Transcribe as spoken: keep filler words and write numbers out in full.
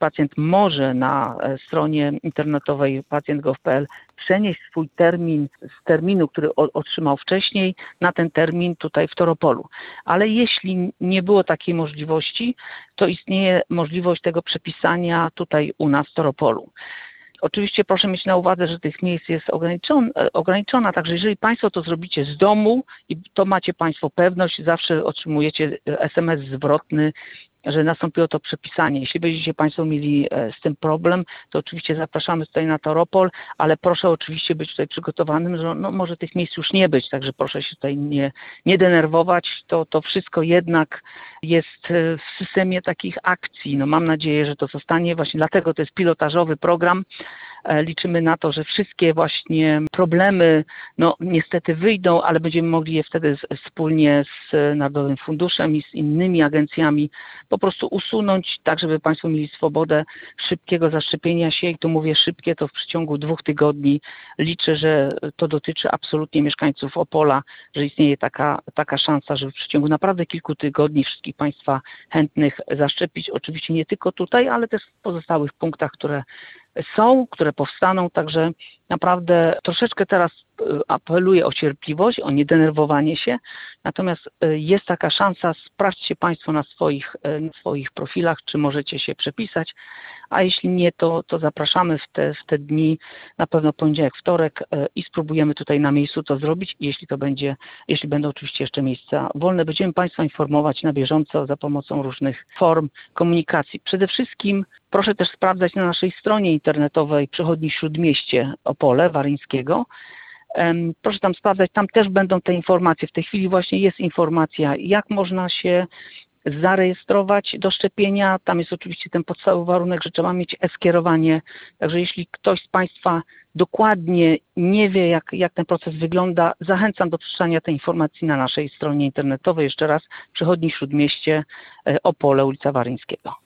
pacjent może na stronie internetowej pacjent kropka gov kropka pe el przenieść swój termin z terminu, który otrzymał wcześniej, na ten termin tutaj w Toropolu. Ale jeśli nie było takiej możliwości, to istnieje możliwość tego przepisania tutaj u nas w Toropolu. Oczywiście proszę mieć na uwadze, że tych miejsc jest ograniczona, ograniczona, także jeżeli Państwo to zrobicie z domu i to macie Państwo pewność, zawsze otrzymujecie es em es zwrotny, że nastąpiło to przepisanie. Jeśli będziecie Państwo mieli z tym problem, to oczywiście zapraszamy tutaj na Toropol, ale proszę oczywiście być tutaj przygotowanym, że no, może tych miejsc już nie być, także proszę się tutaj nie, nie denerwować. To, to wszystko jednak jest w systemie takich akcji. No, mam nadzieję, że to zostanie właśnie, dlatego to jest pilotażowy program. Liczymy na to, że wszystkie właśnie problemy no niestety wyjdą, ale będziemy mogli je wtedy z, wspólnie z Narodowym Funduszem i z innymi agencjami po prostu usunąć, tak żeby Państwo mieli swobodę szybkiego zaszczepienia się i tu mówię szybkie, to w przeciągu dwóch tygodni. Liczę, że to dotyczy absolutnie mieszkańców Opola, że istnieje taka, taka szansa, żeby w przeciągu naprawdę kilku tygodni wszystkich Państwa chętnych zaszczepić. Oczywiście nie tylko tutaj, ale też w pozostałych punktach, które są, które powstaną, także naprawdę troszeczkę teraz apeluję o cierpliwość, o niedenerwowanie się, natomiast jest taka szansa, sprawdźcie Państwo na swoich, na swoich profilach, czy możecie się przepisać, a jeśli nie, to, to zapraszamy w te, w te dni, na pewno poniedziałek, wtorek i spróbujemy tutaj na miejscu to zrobić, jeśli to będzie, jeśli będą oczywiście jeszcze miejsca wolne, będziemy Państwa informować na bieżąco za pomocą różnych form komunikacji. Przede wszystkim proszę też sprawdzać na naszej stronie internetowej Przychodni Śródmieście Opole Waryńskiego. Proszę tam sprawdzać, tam też będą te informacje. W tej chwili właśnie jest informacja, jak można się zarejestrować do szczepienia. Tam jest oczywiście ten podstawowy warunek, że trzeba mieć e-skierowanie. Także jeśli ktoś z Państwa dokładnie nie wie, jak, jak ten proces wygląda, zachęcam do przeczytania tej informacji na naszej stronie internetowej. Jeszcze raz, Przychodni Śródmieście Opole, ulica Waryńskiego.